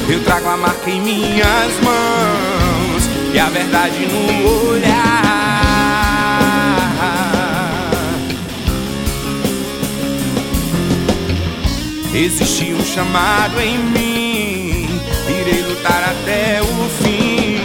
Eu trago a marca em minhas mãos e a verdade no olhar. Existe um chamado em mim, irei lutar até o fim.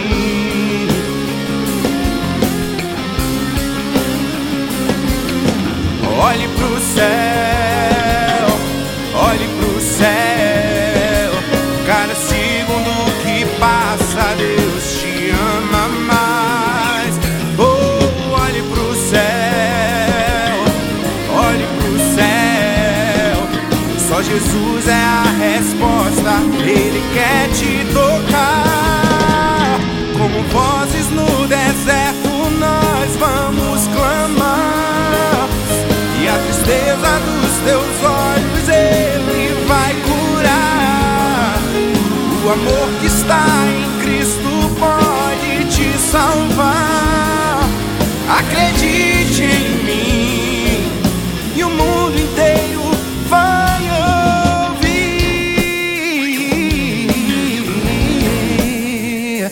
Olhe pro céu, olhe pro céu. Cada segundo que passa, Deus te ama mais. Oh, olhe pro céu, olhe pro céu. Só Jesus é a resposta, Ele quer te tocar. Como vozes no deserto nós vamos clamar, e a tristeza dos teus olhos Ele vai curar. O amor que está em Cristo pode te salvar. Acredite em mim e o mundo inteiro vai ouvir.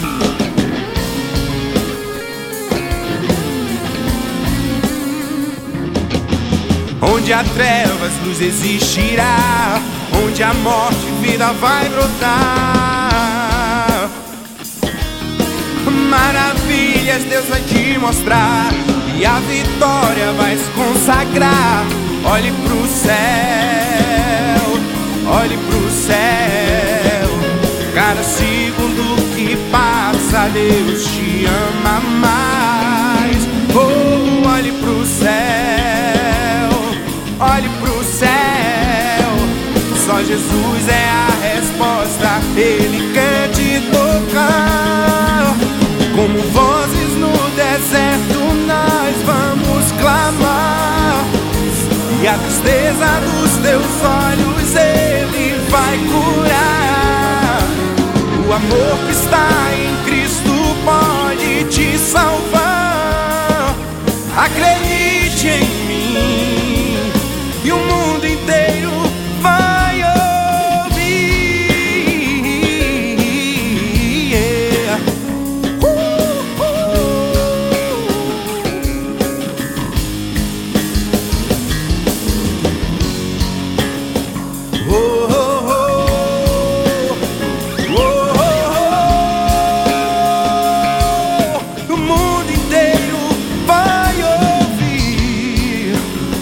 Onde há trevas, luz existirá. Onde há morte, vida vai brotar. Maravilhas Deus vai te mostrar, e a vitória vai se consagrar. Olhe pro céu, olhe pro céu. Cada segundo que passa, Deus te ama mais. Oh, olhe pro céu, olhe pro céu. Só Jesus é a resposta, Ele quer te tocar. Como vozes no deserto nós vamos clamar, e a tristeza dos teus olhos Ele vai curar. O amor que está em Cristo pode te salvar. Acredite em mim e o mundo inteiro vai ouvir. O mundo inteiro vai ouvir.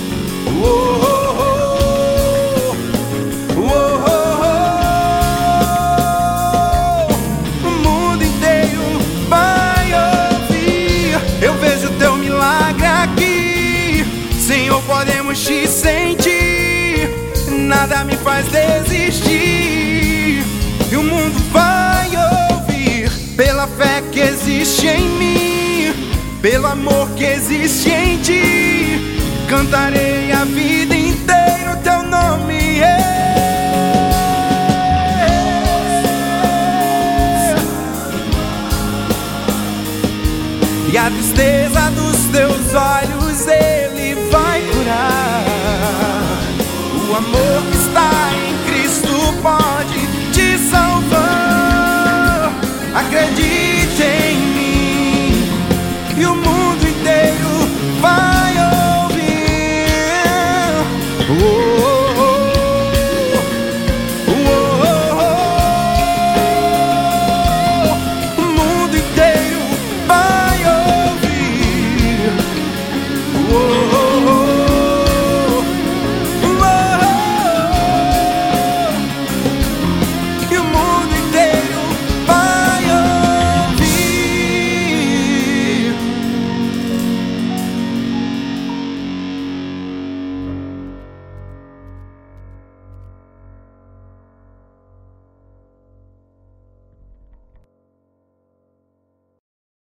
O mundo inteiro vai ouvir. Eu vejo teu milagre aqui, Senhor, podemos te sentir. Nada me faz desistir, e o mundo vai ouvir. Pela fé que existe em mim, pelo amor que existe em ti, cantarei a vida inteira o teu nome. E a tristeza dos teus olhos Ele vai curar. O amor que está em Cristo pode